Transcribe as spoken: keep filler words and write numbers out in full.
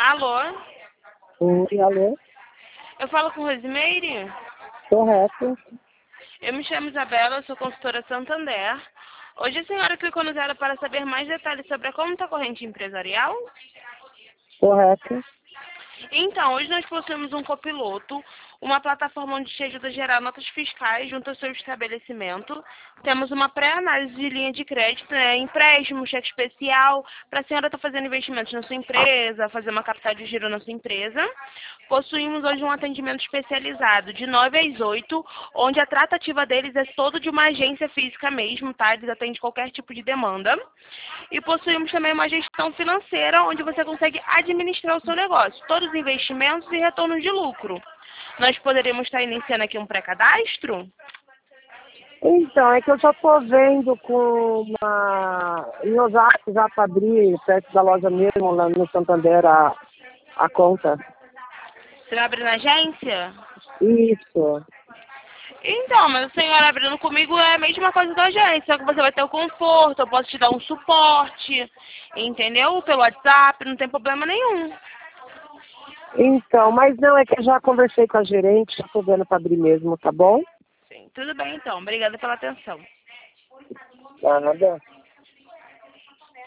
Alô? Oi, alô? Eu falo com Rosimeire? Correto. Eu me chamo Isabela, eu sou consultora Santander. Hoje a senhora clicou no zero para saber mais detalhes sobre a conta corrente empresarial? Correto. Então, hoje nós possuímos um copiloto, uma plataforma onde te ajuda a gerar notas fiscais junto ao seu estabelecimento. Temos uma pré-análise de linha de crédito, né, empréstimo, cheque especial, para a senhora estar fazendo investimentos na sua empresa, fazer uma capital de giro na sua empresa. Possuímos hoje um atendimento especializado de nove às oito, onde a tratativa deles é todo de uma agência física mesmo, tá? Eles atendem qualquer tipo de demanda. E possuímos também uma gestão financeira, onde você consegue administrar o seu negócio, todos os investimentos e retornos de lucro. Nós poderíamos estar iniciando aqui um pré-cadastro? Então, é que eu já estou vendo com uma... em Osasco já para abrir, perto da loja mesmo, lá no Santander, a, a conta. Você vai abrir na agência? Isso. Então, mas a senhora abrindo comigo é a mesma coisa da agência, só que você vai ter o conforto, eu posso te dar um suporte, entendeu? Pelo WhatsApp, não tem problema nenhum. Então, mas não, é que eu já conversei com a gerente, já estou vendo para abrir mesmo, tá bom? Sim, tudo bem então. Obrigada pela atenção. Nada.